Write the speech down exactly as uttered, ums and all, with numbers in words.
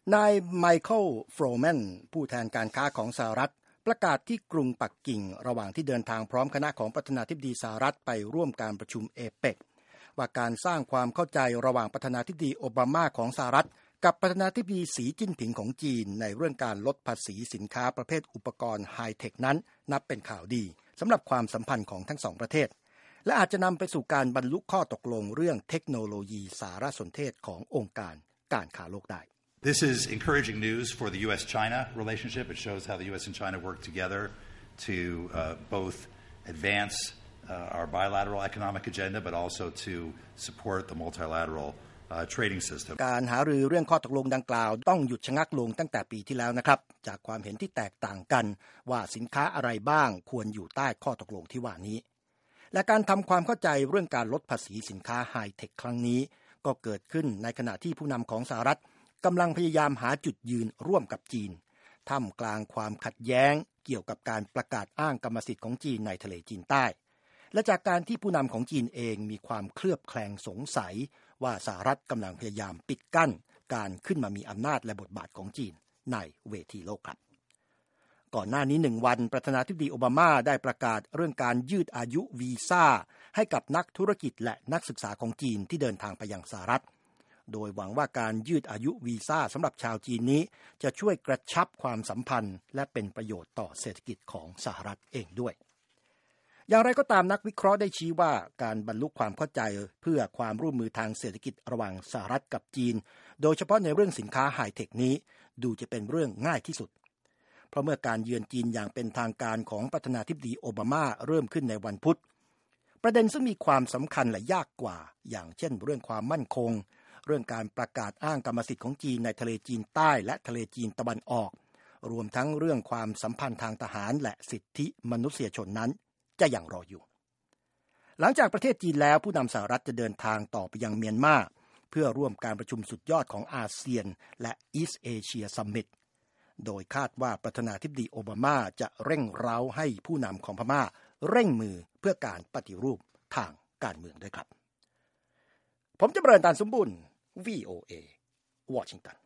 นายไมเคิลโฟร์แมนผู้แทนการค้าของสหรัฐประกาศที่กรุงปักกิ่งระหว่างที่เดินทางพร้อมคณะของประธานาธิบดีสหรัฐไปร่วมการประชุมเอเปกว่าการสร้างความเข้าใจระหว่างประธานาธิบดีโอบามาของสหรัฐกับประธานาธิบดีสีจิ้นผิงของจีนในเรื่องการลดภาษีสินค้าประเภทอุปกรณ์ไฮเทคนั้นนับเป็นข่าวดีสำหรับความสัมพันธ์ของทั้งสองประเทศและอาจจะนำไปสู่การบรรลุข้อตกลงเรื่องเทคโนโลยีสารสนเทศขององค์การการค้าโลกได้ This is encouraging news for the U S China relationship. It shows how the U S and China work together to uh, both advance uh, our bilateral economic agenda, but also to support the multilateral uh, trading system. การหารือเรื่องข้อตกลงดังกล่าวต้องหยุดชะงักลงตั้งแต่ปีที่แล้วนะครับจากความเห็นที่แตกต่างกันว่าสินค้าอะไรบ้างควรอยู่ใต้ข้อตกลงที่ว่านี้และการทำความเข้าใจเรื่องการลดภาษีสินค้าไฮเทคครั้งนี้ก็เกิดขึ้นในขณะที่ผู้นำของสหรัฐกำลังพยายามหาจุดยืนร่วมกับจีนท่ามกลางความขัดแย้งเกี่ยวกับการประกาศอ้างกรรมสิทธิ์ของจีนในทะเลจีนใต้และจากการที่ผู้นำของจีนเองมีความเคลือบแคลงสงสัยว่าสหรัฐกำลังพยายามปิดกั้นการขึ้นมามีอำนาจและบทบาทของจีนในเวทีโลกครับก่อนหน้านี้หนึ่งวันประธานาธิบดีโอบามาได้ประกาศเรื่องการยืดอายุวีซ่าให้กับนักธุรกิจและนักศึกษาของจีนที่เดินทางไปยังสหรัฐโดยหวังว่าการยืดอายุวีซ่าสำหรับชาวจีนนี้จะช่วยกระชับความสัมพันธ์และเป็นประโยชน์ต่อเศรษฐกิจของสหรัฐเองด้วยอย่างไรก็ตามนักวิเคราะห์ได้ชี้ว่าการบรรลุความเข้าใจเพื่อความร่วมมือทางเศรษฐกิจระหว่างสหรัฐกับจีนโดยเฉพาะในเรื่องสินค้าไฮเทคนี้ดูจะเป็นเรื่องง่ายที่สุดเพราะเมื่อการเยือนจีนอย่างเป็นทางการของประธานาธิบดีโอบามาเริ่มขึ้นในวันพุธประเด็นซึ่งมีความสำคัญและยากกว่าอย่างเช่นเรื่องความมั่นคงเรื่องการประกาศอ้างกรรมสิทธิ์ของจีนในทะเลจีนใต้และทะเลจีนตะวันออกรวมทั้งเรื่องความสัมพันธ์ทางทหารและสิทธิมนุษยชนนั้นจะยังรออยู่หลังจากประเทศจีนแล้วผู้นำสหรัฐจะเดินทางต่อไปยังเมียนมาเพื่อร่วมการประชุมสุดยอดของอาเซียนและ East Asia Summit โดยคาดว่าประธานาธิบดีโอบามาจะเร่งเร้าให้ผู้นำของพม่าเร่งมือเพื่อการปฏิรูปทางการเมืองด้วยครับผมจำเริญ ตานสมบูรณ์ วี โอ เอ วอชิงตัน